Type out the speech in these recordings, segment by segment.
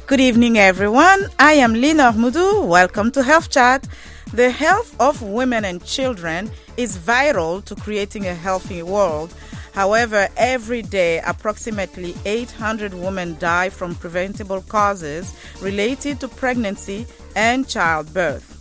Good evening, everyone. I am Lina Mudu. Welcome to Health Chat. The health of women and children is vital to creating a healthy world. However, every day, approximately 800 women die from preventable causes related to pregnancy and childbirth.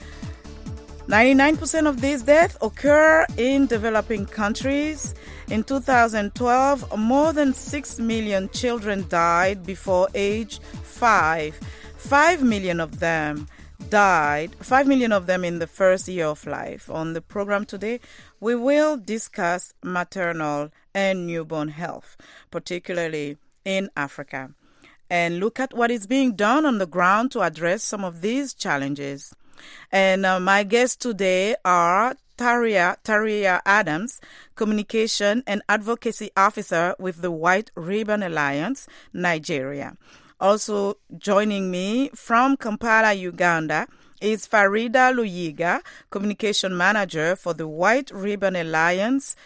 99% of these deaths occur in developing countries. In 2012, more than 6 million children died before age 5. 5 million of them died, 5 million of them in the first year of life. On the program today, we will discuss maternal and newborn health, particularly in Africa, and look at what is being done on the ground to address some of these challenges. And my guests today are Taria Adams, Communication and Advocacy Officer with the White Ribbon Alliance, Nigeria. Also joining me from Kampala, Uganda, is Farida Luyiga, Communication Manager for the White Ribbon Alliance,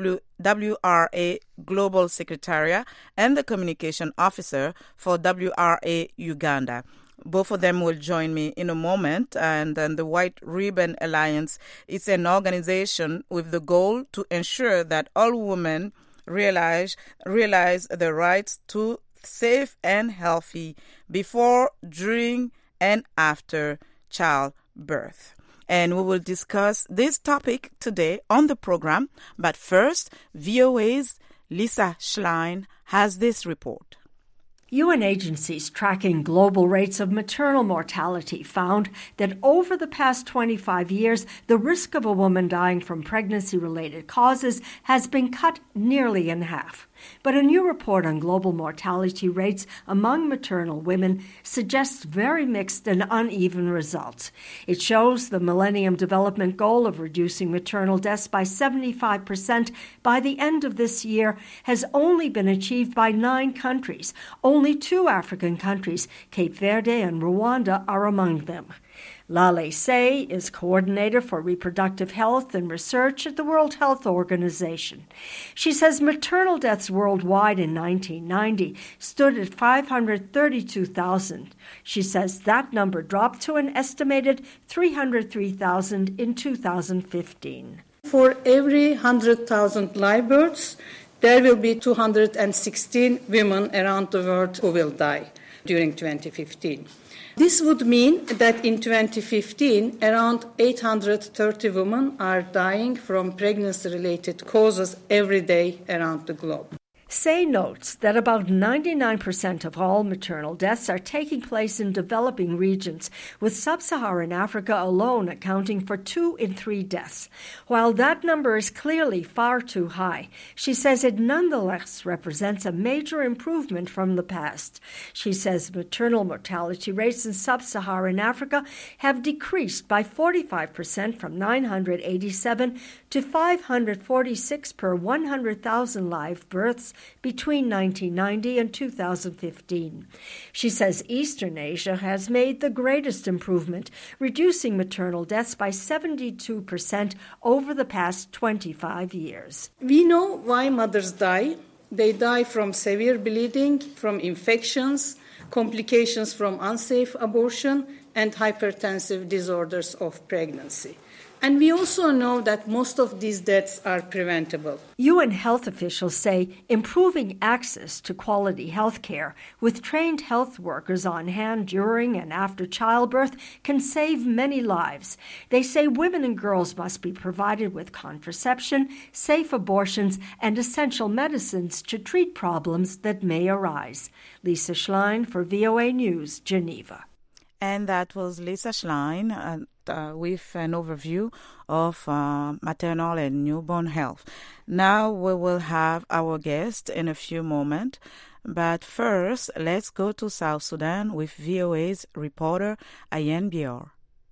WRA Global Secretariat, and the Communication Officer for WRA Uganda. Both of them will join me in a moment. And then the White Ribbon Alliance is an organization with the goal to ensure that all women realize the rights to safe and healthy before, during, and after childbirth. And we will discuss this topic today on the program. But first, VOA's Lisa Schlein has this report. UN agencies tracking global rates of maternal mortality found that over the past 25 years, the risk of a woman dying from pregnancy-related causes has been cut nearly in half. But a new report on global mortality rates among maternal women suggests very mixed and uneven results. It shows the Millennium Development Goal of reducing maternal deaths by 75% by the end of this year has only been achieved by 9 countries. Only 2 African countries, Cape Verde and Rwanda, are among them. Lale Say is coordinator for reproductive health and research at the World Health Organization. She says maternal deaths worldwide in 1990 stood at 532,000. She says that number dropped to an estimated 303,000 in 2015. For every 100,000 live births, there will be 216 women around the world who will die during 2015. This would mean that in 2015, around 830 women are dying from pregnancy-related causes every day around the globe. Say notes that about 99% of all maternal deaths are taking place in developing regions, with sub-Saharan Africa alone accounting for 2 in 3 deaths. While that number is clearly far too high, she says it nonetheless represents a major improvement from the past. She says maternal mortality rates in sub-Saharan Africa have decreased by 45% from 987 to 546 per 100,000 live births between 1990 and 2015. She says Eastern Asia has made the greatest improvement, reducing maternal deaths by 72% over the past 25 years. We know why mothers die. They die from severe bleeding, from infections, complications from unsafe abortion, and hypertensive disorders of pregnancy. And we also know that most of these deaths are preventable. UN health officials say improving access to quality health care with trained health workers on hand during and after childbirth can save many lives. They say women and girls must be provided with contraception, safe abortions, and essential medicines to treat problems that may arise. Lisa Schlein for VOA News, Geneva. And that was Lisa Schlein with an overview of maternal and newborn health. Now we will have our guest in a few moments. But first, let's go to South Sudan with VOA's reporter Ayen Bior.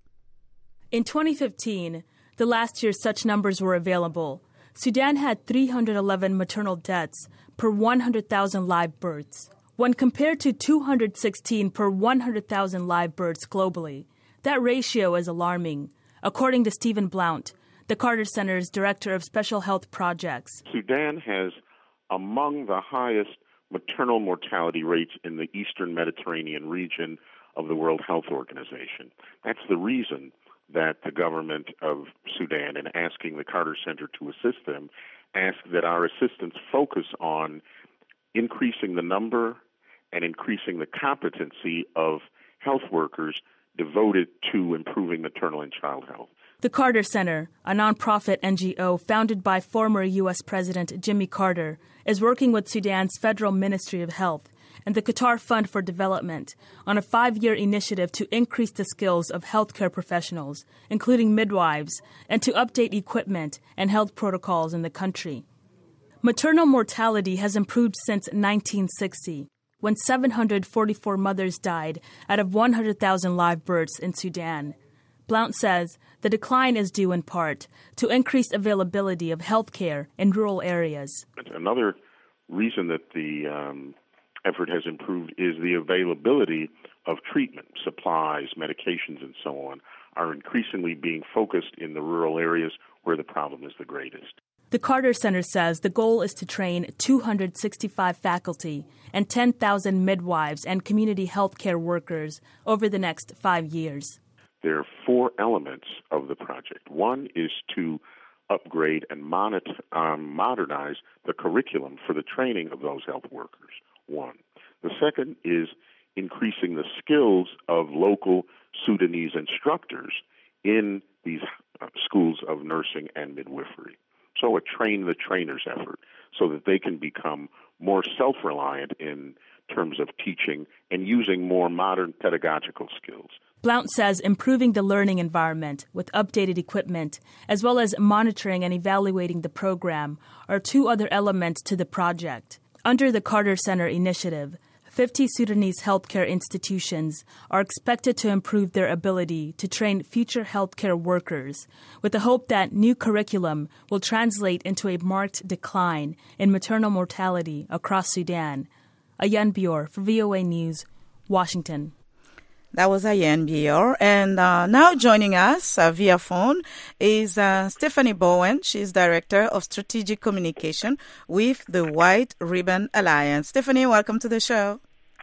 In 2015, the last year such numbers were available, Sudan had 311 maternal deaths per 100,000 live births. When compared to 216 per 100,000 live births globally, that ratio is alarming, according to Stephen Blount, the Carter Center's Director of Special Health Projects. Sudan has among the highest maternal mortality rates in the Eastern Mediterranean region of the World Health Organization. That's the reason that the government of Sudan, in asking the Carter Center to assist them, asked that our assistance focus on increasing the number and increasing the competency of health workers devoted to improving maternal and child health. The Carter Center, a nonprofit NGO founded by former U.S. President Jimmy Carter, is working with Sudan's Federal Ministry of Health and the Qatar Fund for Development on a 5-year initiative to increase the skills of healthcare professionals, including midwives, and to update equipment and health protocols in the country. Maternal mortality has improved since 1960, when 744 mothers died out of 100,000 live births in Sudan. Blount says the decline is due in part to increased availability of health care in rural areas. Another reason that the effort has improved is the availability of treatment, supplies, medications, and so on are increasingly being focused in the rural areas where the problem is the greatest. The Carter Center says the goal is to train 265 faculty and 10,000 midwives and community health care workers over the next 5 years. There are 4 elements of the project. One is to upgrade and modernize the curriculum for the training of those health workers. One. The second is increasing the skills of local Sudanese instructors in these schools of nursing and midwifery. So a train-the-trainers effort so that they can become more self-reliant in terms of teaching and using more modern pedagogical skills. Blount says improving the learning environment with updated equipment, as well as monitoring and evaluating the program, are 2 other elements to the project. Under the Carter Center initiative, 50 Sudanese healthcare institutions are expected to improve their ability to train future healthcare workers, with the hope that new curriculum will translate into a marked decline in maternal mortality across Sudan. Ayan Bior for VOA News, Washington. That was Ayan Bior. And now joining us via phone is Stephanie Bowen. She's Director of Strategic Communication with the White Ribbon Alliance. Stephanie, welcome to the show.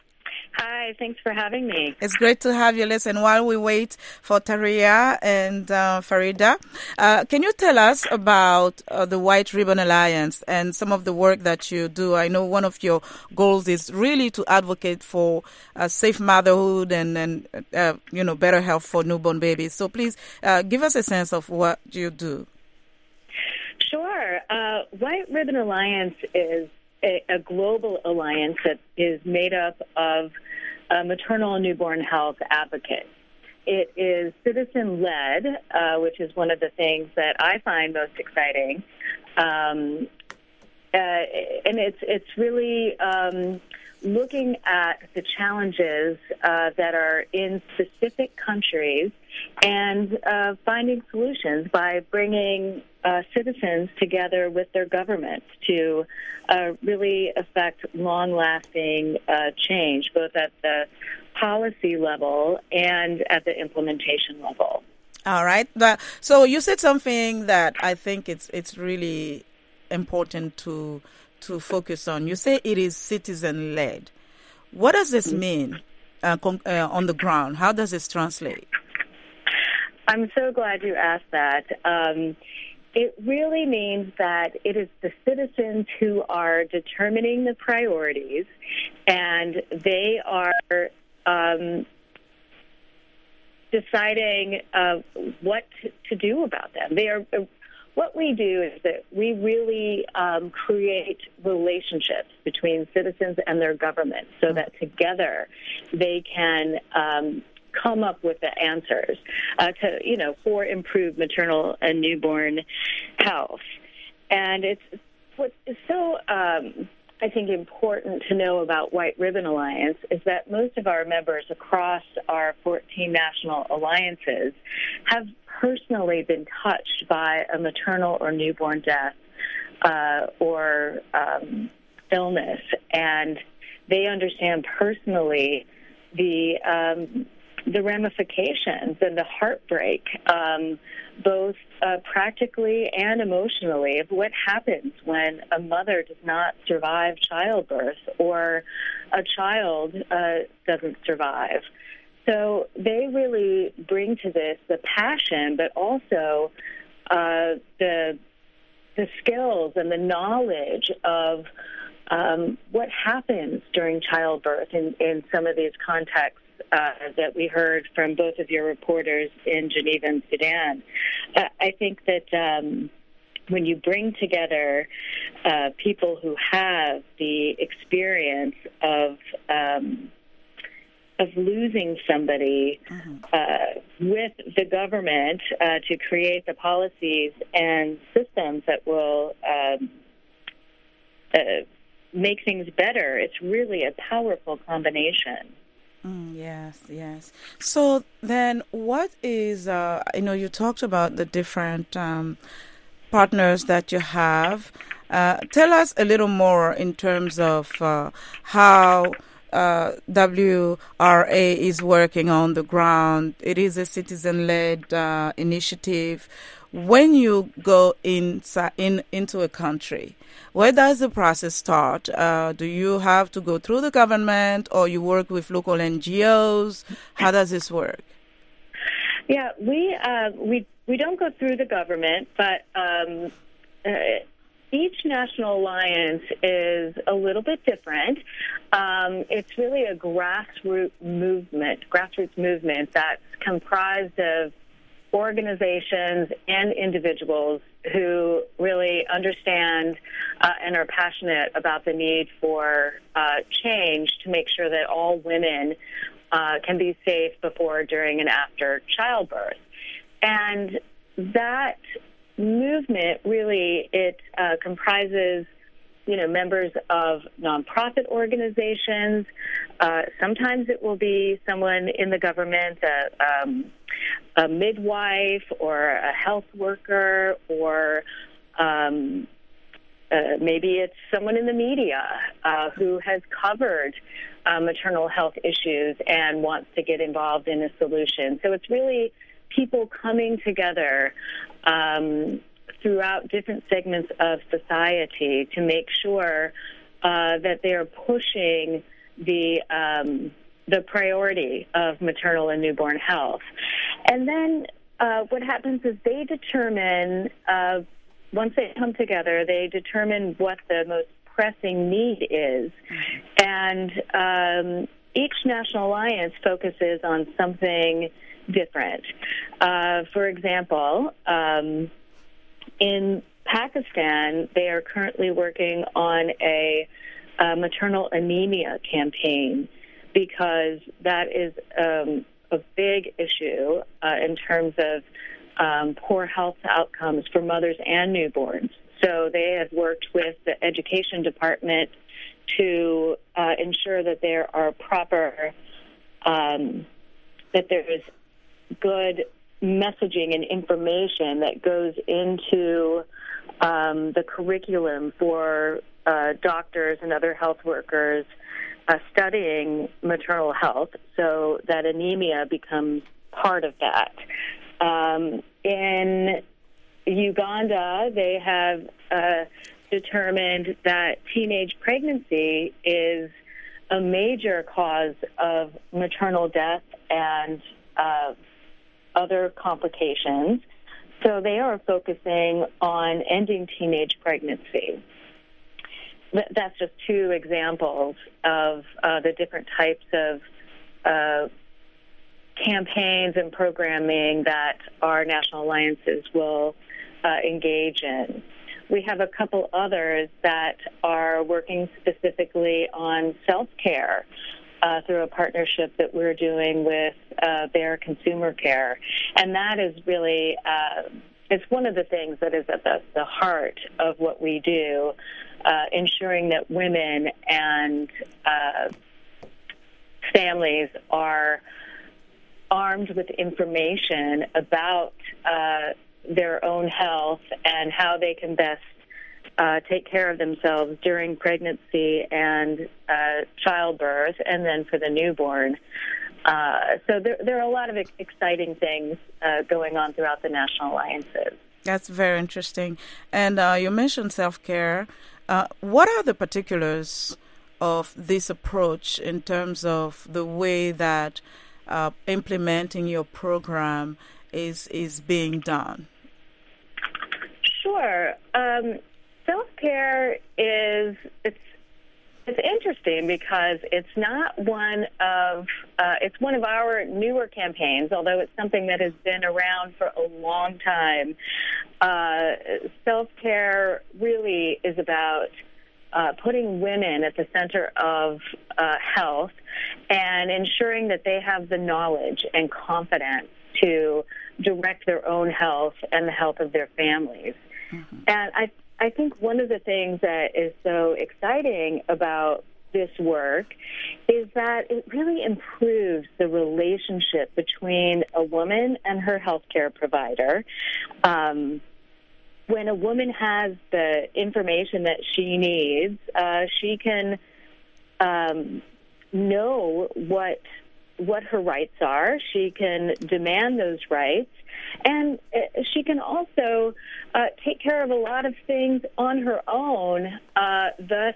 Hi, thanks for having me. It's great to have you. Listen, while we wait for Taria and Farida, can you tell us about the White Ribbon Alliance and some of the work that you do? I know one of your goals is really to advocate for safe motherhood and better health for newborn babies. So please give us a sense of what you do. Sure. White Ribbon Alliance is a global alliance that is made up of maternal and newborn health advocates. It is citizen-led, which is one of the things that I find most exciting. And it's really looking at the challenges that are in specific countries and finding solutions by bringing citizens together with their governments to really affect long-lasting change, both at the policy level and at the implementation level. All right. So you said something that I think it's really important to focus on. You say it is citizen-led. What does this mean on the ground? How does this translate? I'm so glad you asked that. It really means that it is the citizens who are determining the priorities, and they are deciding what to do about them. What we do is that we really create relationships between citizens and their government so that together they can come up with the answers for improved maternal and newborn health. And it's what is so, I think, important to know about White Ribbon Alliance is that most of our members across our 14 national alliances have personally been touched by a maternal or newborn death or illness, and they understand personally the the ramifications and the heartbreak, both practically and emotionally, of what happens when a mother does not survive childbirth or a child doesn't survive. So they really bring to this the passion, but also the skills and the knowledge of what happens during childbirth in some of these contexts that we heard from both of your reporters in Geneva and Sudan. I think that when you bring together people who have the experience of losing somebody with the government to create the policies and systems that will make things better, it's really a powerful combination. Yes. So then what is, you talked about the different partners that you have. Tell us a little more in terms of how WRA is working on the ground. It is a citizen-led initiative. When you go into a country, where does the process start? Do you have to go through the government, or you work with local NGOs? How does this work? Yeah, we don't go through the government, but each national alliance is a little bit different. It's really a grassroots movement that's comprised of organizations and individuals who really understand and are passionate about the need for change to make sure that all women can be safe before, during, and after childbirth. And that movement really, it comprises members of nonprofit organizations. Sometimes it will be someone in the government, a midwife or a health worker, or maybe it's someone in the media who has covered maternal health issues and wants to get involved in a solution. So it's really people coming together throughout different segments of society to make sure that they are pushing the priority of maternal and newborn health. And then what happens is they determine, once they come together, they determine what the most pressing need is. And each national alliance focuses on something different. For example, in Pakistan, they are currently working on a maternal anemia campaign, because that is a big issue in terms of poor health outcomes for mothers and newborns. So they have worked with the education department to ensure that there are proper, that there is good messaging and information that goes into the curriculum for doctors and other health workers studying maternal health, so that anemia becomes part of that. In Uganda, they have determined that teenage pregnancy is a major cause of maternal death and other complications. So they are focusing on ending teenage pregnancy. That's just two examples of the different types of campaigns and programming that our national alliances will engage in. We have a couple others that are working specifically on self-care through a partnership that we're doing with Bayer Consumer Care. And that is really, it's one of the things that is at the heart of what we do, ensuring that women and families are armed with information about their own health and how they can best take care of themselves during pregnancy and childbirth, and then for the newborn. So there are a lot of exciting things going on throughout the national alliances. That's very interesting. And you mentioned self-care. What are the particulars of this approach in terms of the way that implementing your program is being done? Sure. Self-care it's interesting because it's one of our newer campaigns, although it's something that has been around for a long time. Self-care really is about putting women at the center of health and ensuring that they have the knowledge and confidence to direct their own health and the health of their families. Mm-hmm. And I think one of the things that is so exciting about this work is that it really improves the relationship between a woman and her healthcare provider. When a woman has the information that she needs, she can know what her rights are. She can demand those rights, and she can also take care of a lot of things on her own, thus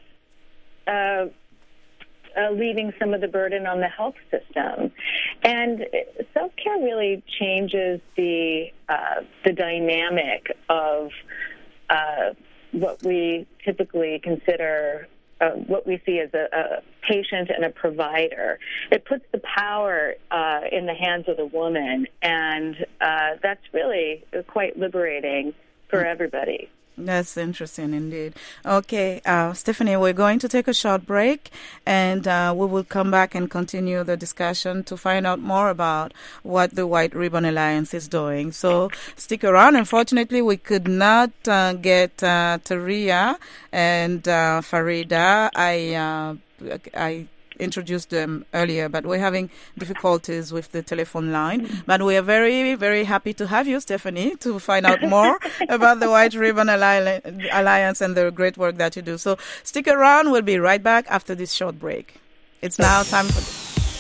leaving some of the burden on the health system. And self-care really changes the dynamic of what we typically consider what we see as a patient and a provider. It puts the power in the hands of the woman, and that's really quite liberating for everybody. That's interesting indeed. Okay, Stephanie, we're going to take a short break, and we will come back and continue the discussion to find out more about what the White Ribbon Alliance is doing. So stick around. Unfortunately, we could not get Taria and Farida. I introduced them earlier, but we're having difficulties with the telephone line. But we are very, very happy to have you, Stephanie, to find out more about the White Ribbon Alliance and the great work that you do. So stick around. We'll be right back after this short break. It's now time for...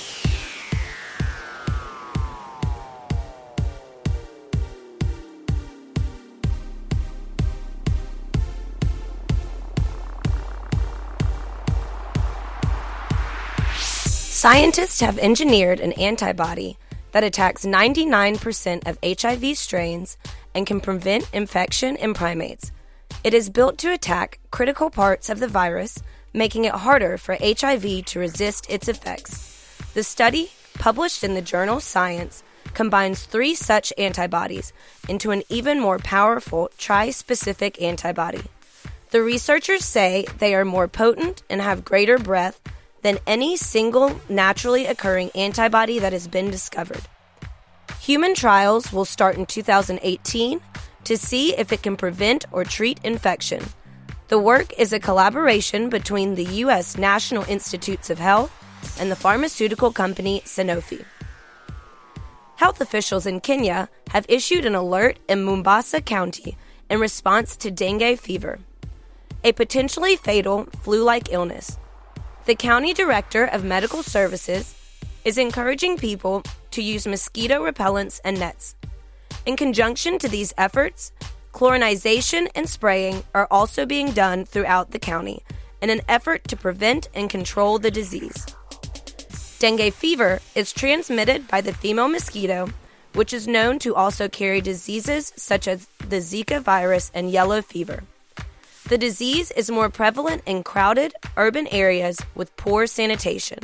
Scientists have engineered an antibody that attacks 99% of HIV strains and can prevent infection in primates. It is built to attack critical parts of the virus, making it harder for HIV to resist its effects. The study, published in the journal Science, combines 3 such antibodies into an even more powerful tri-specific antibody. The researchers say they are more potent and have greater breadth than any single naturally occurring antibody that has been discovered. Human trials will start in 2018 to see if it can prevent or treat infection. The work is a collaboration between the U.S. National Institutes of Health and the pharmaceutical company Sanofi. Health officials in Kenya have issued an alert in Mombasa County in response to dengue fever, a potentially fatal flu-like illness. The county director of medical services is encouraging people to use mosquito repellents and nets. In conjunction to these efforts, chlorinization and spraying are also being done throughout the county in an effort to prevent and control the disease. Dengue fever is transmitted by the female mosquito, which is known to also carry diseases such as the Zika virus and yellow fever. The disease is more prevalent in crowded, urban areas with poor sanitation.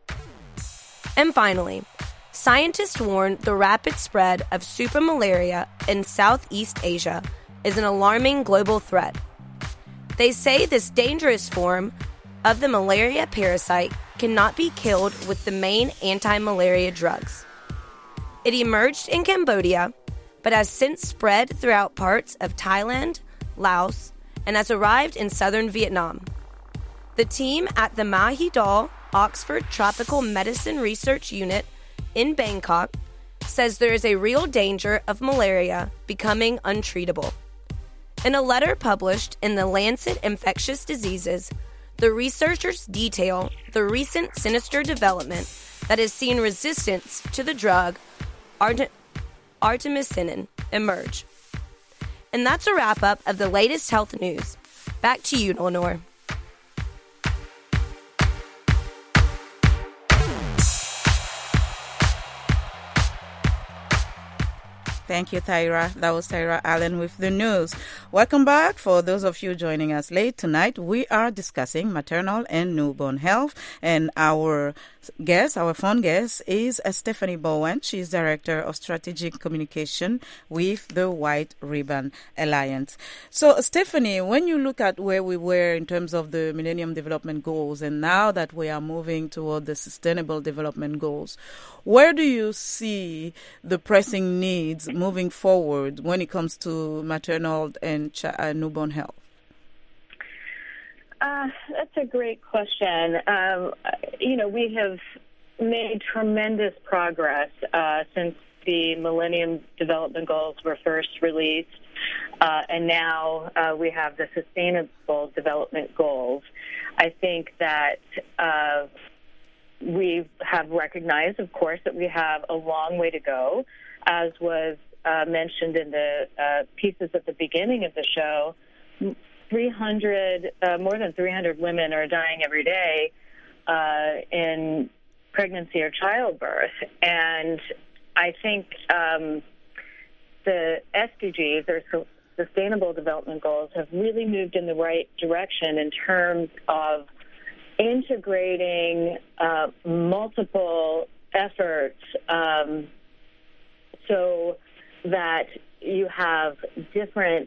And finally, scientists warn the rapid spread of supermalaria in Southeast Asia is an alarming global threat. They say this dangerous form of the malaria parasite cannot be killed with the main anti-malaria drugs. It emerged in Cambodia, but has since spread throughout parts of Thailand, Laos, and has arrived in southern Vietnam. The team at the Mahidol Oxford Tropical Medicine Research Unit in Bangkok says there is a real danger of malaria becoming untreatable. In a letter published in the Lancet Infectious Diseases, the researchers detail the recent sinister development that has seen resistance to the drug artemisinin emerge. And that's a wrap-up of the latest health news. Back to you, Lenore. Thank you, Tyra. That was Tyra Allen with the news. Welcome back. For those of you joining us late tonight, we are discussing maternal and newborn health. And our phone guest is Stephanie Bowen. She's Director of Strategic Communication with the White Ribbon Alliance. So, Stephanie, when you look at where we were in terms of the Millennium Development Goals, and now that we are moving toward the Sustainable Development Goals, where do you see the pressing needs moving forward when it comes to maternal and newborn health? That's a great question. We have made tremendous progress since the Millennium Development Goals were first released, and now we have the Sustainable Development Goals. I think that we have recognized, of course, that we have a long way to go. As was mentioned in the pieces at the beginning of the show, more than 300 women are dying every day in pregnancy or childbirth. And I think the SDGs, or Sustainable Development Goals, have really moved in the right direction in terms of integrating multiple efforts so that you have different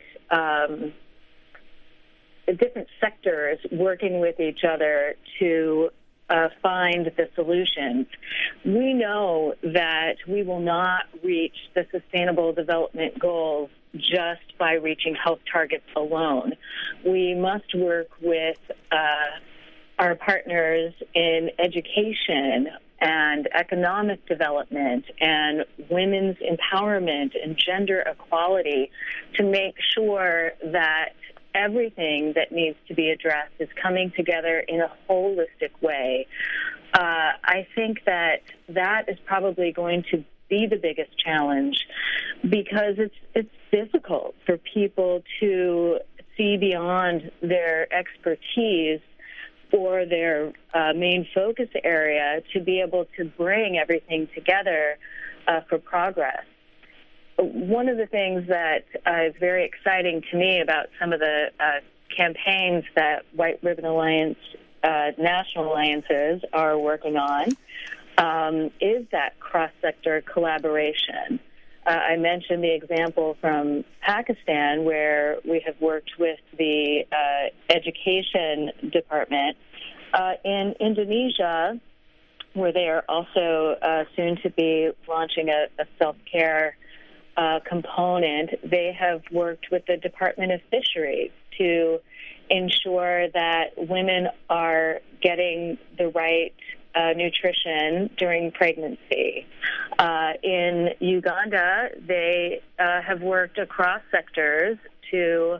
sectors working with each other to find the solutions. We know that we will not reach the Sustainable Development Goals just by reaching health targets alone. We must work with our partners in education and economic development and women's empowerment and gender equality to make sure that everything that needs to be addressed is coming together in a holistic way. I think that is probably going to be the biggest challenge, because it's difficult for people to see beyond their expertise or their main focus area to be able to bring everything together for progress. One of the things that is very exciting to me about some of the campaigns that White Ribbon Alliance national alliances are working on is that cross-sector collaboration. I mentioned the example from Pakistan, where we have worked with the education department. In Indonesia, where they are also soon to be launching a self-care component, they have worked with the Department of Fisheries to ensure that women are getting the right nutrition during pregnancy. In Uganda, they have worked across sectors to,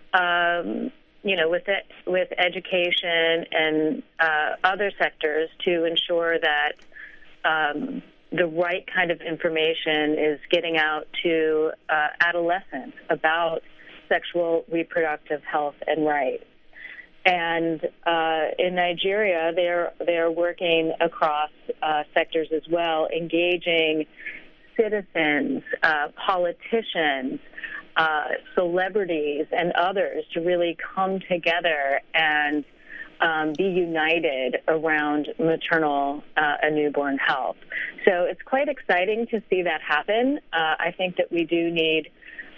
with education and other sectors to ensure that the right kind of information is getting out to adolescents about sexual reproductive health and rights. And in Nigeria, they are working across sectors as well, engaging citizens, politicians, celebrities, and others to really come together and be united around maternal and newborn health. So it's quite exciting to see that happen. I think that we do need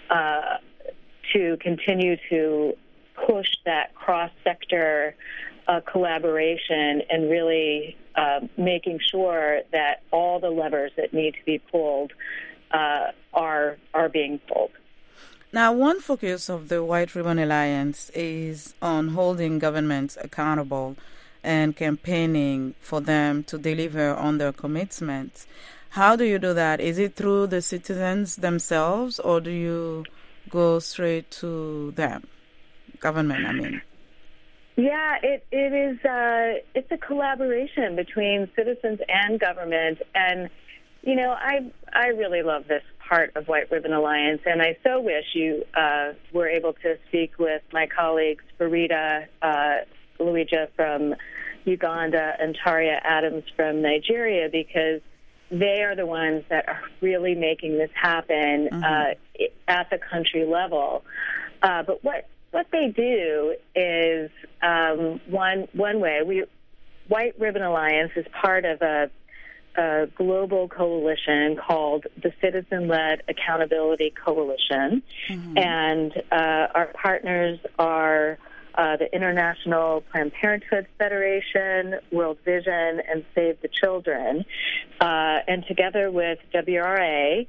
to continue to push that cross-sector collaboration and really making sure that all the levers that need to be pulled are being pulled. Now, one focus of the White Ribbon Alliance is on holding governments accountable and campaigning for them to deliver on their commitments. How do you do that? Is it through the citizens themselves, or do you go straight to them? Government, I mean. Yeah, it is. It's a collaboration between citizens and government, and I really love this part of White Ribbon Alliance, and I so wish you were able to speak with my colleagues Farida Luija from Uganda and Taria Adams from Nigeria, because they are the ones that are really making this happen at the country level. But what they do is one way. White Ribbon Alliance is part of a global coalition called the Citizen-Led Accountability Coalition, and our partners are the International Planned Parenthood Federation, World Vision, and Save the Children. And together with WRA,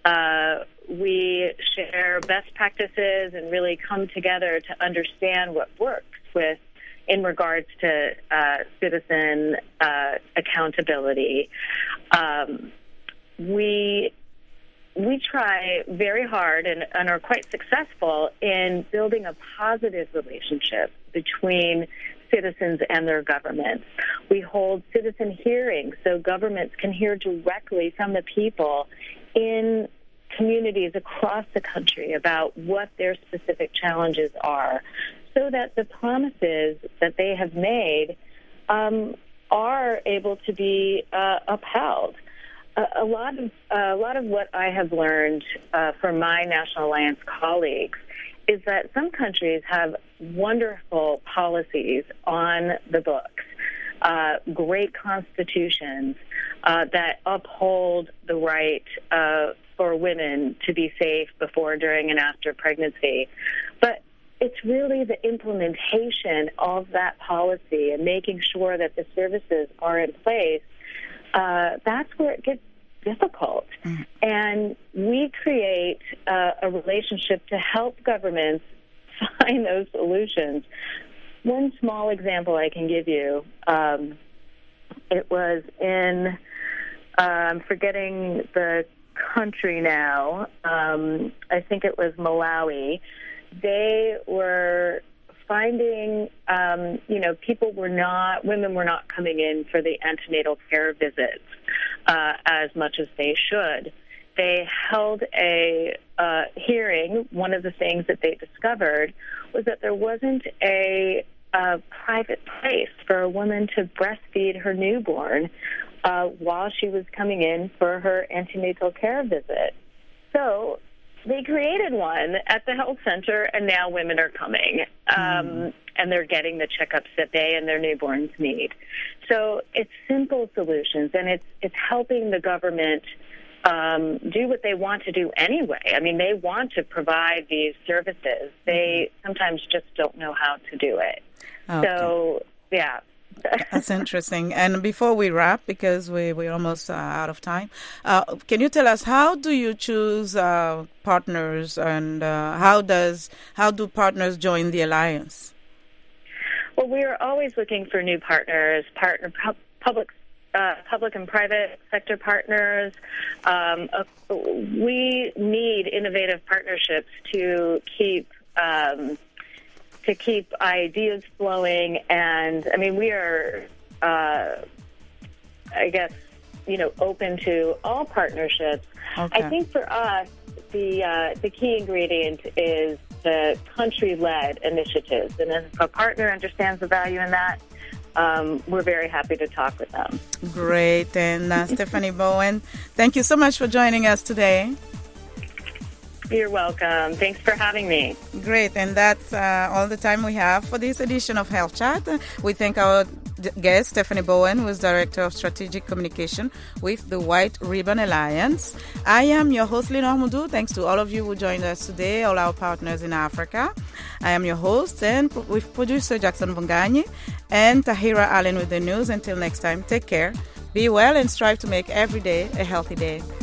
we share best practices and really come together to understand what works in regards to citizen accountability. We try very hard and are quite successful in building a positive relationship between citizens and their governments. We hold citizen hearings so governments can hear directly from the people in communities across the country about what their specific challenges are, so that the promises that they have made are able to be upheld. A lot of what I have learned from my National Alliance colleagues is that some countries have wonderful policies on the books, great constitutions that uphold the right for women to be safe before, during, and after pregnancy. But it's really the implementation of that policy and making sure that the services are in place. That's where it gets difficult. And we create a relationship to help governments find those solutions. One small example I can give you, it was in, I'm forgetting the country now, I think it was Malawi. They were finding, women were not coming in for the antenatal care visits as much as they should. They held a hearing. One of the things that they discovered was that there wasn't a private place for a woman to breastfeed her newborn while she was coming in for her antenatal care visit. So they created one at the health center, and now women are coming, and they're getting the checkups that they and their newborns need. So it's simple solutions, and it's helping the government do what they want to do anyway. I mean, they want to provide these services. They sometimes just don't know how to do it. Okay. So, yeah. That's interesting. And before we wrap, because we're almost out of time, can you tell us, how do you choose partners, and how do partners join the alliance? Well, we are always looking for new partners, public and private sector partners. We need innovative partnerships to keep ideas flowing, and I mean, we are, open to all partnerships. Okay. I think for us, the key ingredient is the country-led initiatives, and if a partner understands the value in that, we're very happy to talk with them. Great. And Stephanie Bowen, thank you so much for joining us today. You're welcome. Thanks for having me. Great. And that's all the time we have for this edition of Health Chat. We thank our guest, Stephanie Bowen, who is Director of Strategic Communication with the White Ribbon Alliance. I am your host, Lenore Moudou. Thanks to all of you who joined us today, all our partners in Africa. I am your host, and with producer Jackson Vongani and Tahira Allen with the news. Until next time, take care, be well, and strive to make every day a healthy day.